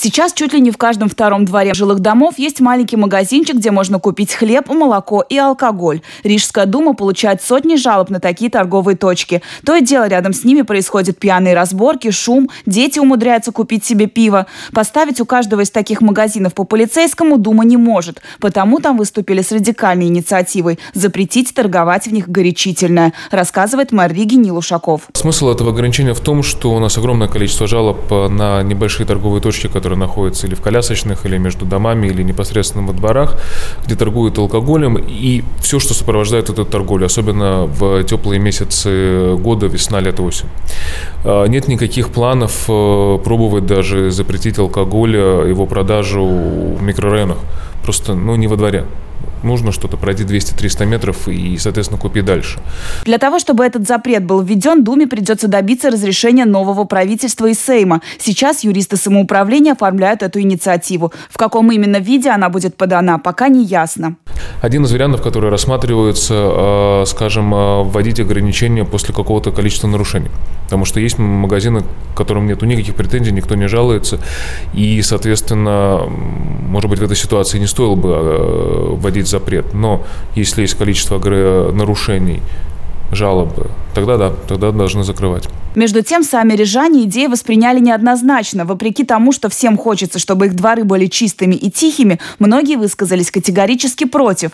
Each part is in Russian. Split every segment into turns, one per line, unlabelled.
Сейчас чуть ли не в каждом втором дворе жилых домов есть маленький магазинчик, где можно купить хлеб, молоко и алкоголь. Рижская дума получает сотни жалоб на такие торговые точки. То и дело, рядом с ними происходят пьяные разборки, шум, дети умудряются купить себе пиво. Поставить у каждого из таких магазинов по полицейскому дума не может. Потому там выступили с радикальной инициативой – запретить торговать в них горячительное, рассказывает мэр Риги Нил Ушаков.
Смысл этого ограничения в том, что у нас огромное количество жалоб на небольшие торговые точки, которые находятся или в колясочных, или между домами, или непосредственно во дворах, где торгуют алкоголем, и все, что сопровождает эту торговлю, особенно в теплые месяцы года, весна, лето, осень. Нет никаких планов пробовать даже запретить алкоголь, его продажу в микрорайонах, просто не во дворе. Нужно что-то пройти 200-300 метров и, соответственно, купить дальше.
Для того, чтобы этот запрет был введен, Думе придется добиться разрешения нового правительства и Сейма. Сейчас юристы самоуправления оформляют эту инициативу. В каком именно виде она будет подана, пока не ясно.
Один из вариантов, который рассматривается, вводить ограничения после какого-то количества нарушений. Потому что есть магазины, к которым нет никаких претензий, никто не жалуется. И, соответственно, может быть, в этой ситуации не стоило бы вводить запрет. Но если есть количество нарушений, жалобы, тогда должны закрывать.
Между тем, сами рижане идею восприняли неоднозначно. Вопреки тому, что всем хочется, чтобы их дворы были чистыми и тихими, многие высказались категорически против.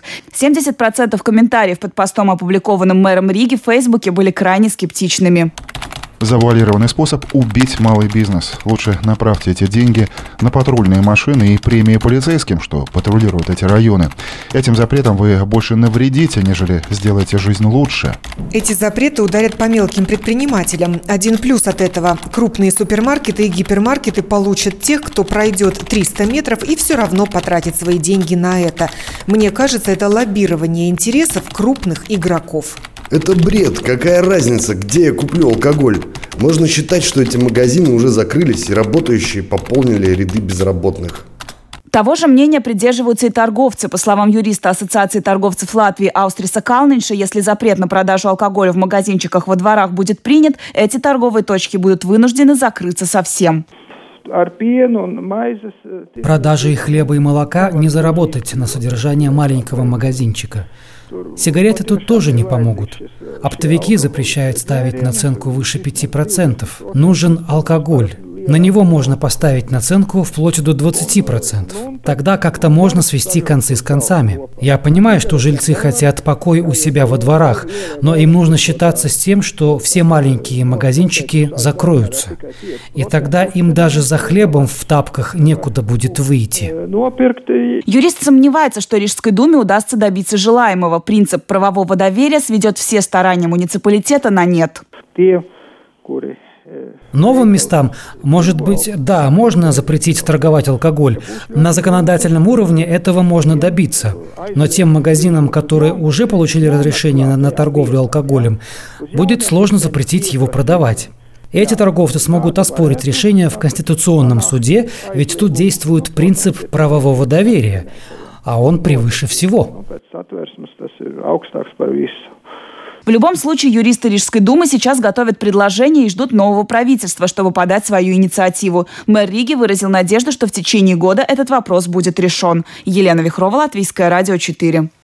70% комментариев под постом, опубликованным мэром Риги в Фейсбуке, были крайне скептичными.
Завуалированный способ убить малый бизнес. Лучше направьте эти деньги на патрульные машины и премии полицейским, что патрулируют эти районы. Этим запретом вы больше навредите, нежели сделаете жизнь лучше.
Эти запреты ударят по мелким предпринимателям. Один плюс от этого – крупные супермаркеты и гипермаркеты получат тех, кто пройдет 300 метров и все равно потратит свои деньги на это. Мне кажется, это лоббирование интересов крупных игроков.
Это бред. Какая разница, где я куплю алкоголь? Можно считать, что эти магазины уже закрылись и работающие пополнили ряды безработных.
Того же мнения придерживаются и торговцы. По словам юриста Ассоциации торговцев Латвии Аустриса Калнинша, если запрет на продажу алкоголя в магазинчиках во дворах будет принят, эти торговые точки будут вынуждены закрыться совсем.
Продажей хлеба и молока не заработать на содержание маленького магазинчика. Сигареты тут тоже не помогут. Оптовики запрещают ставить наценку выше 5%. Нужен алкоголь. На него можно поставить наценку вплоть до 20%. Тогда как-то можно свести концы с концами. Я понимаю, что жильцы хотят покой у себя во дворах, но им нужно считаться с тем, что все маленькие магазинчики закроются. И тогда им даже за хлебом в тапках некуда будет выйти.
Юрист сомневается, что Рижской думе удастся добиться желаемого. Принцип правового доверия сведет все старания муниципалитета на нет.
Новым местам, может быть, да, можно запретить торговать алкоголь. На законодательном уровне этого можно добиться. Но тем магазинам, которые уже получили разрешение на торговлю алкоголем, будет сложно запретить его продавать. Эти торговцы смогут оспорить решение в Конституционном суде, ведь тут действует принцип правового доверия, а он превыше всего.
В любом случае, юристы Рижской думы сейчас готовят предложение и ждут нового правительства, чтобы подать свою инициативу. Мэр Риги выразил надежду, что в течение года этот вопрос будет решен. Елена Вихрова, Латвийское радио 4.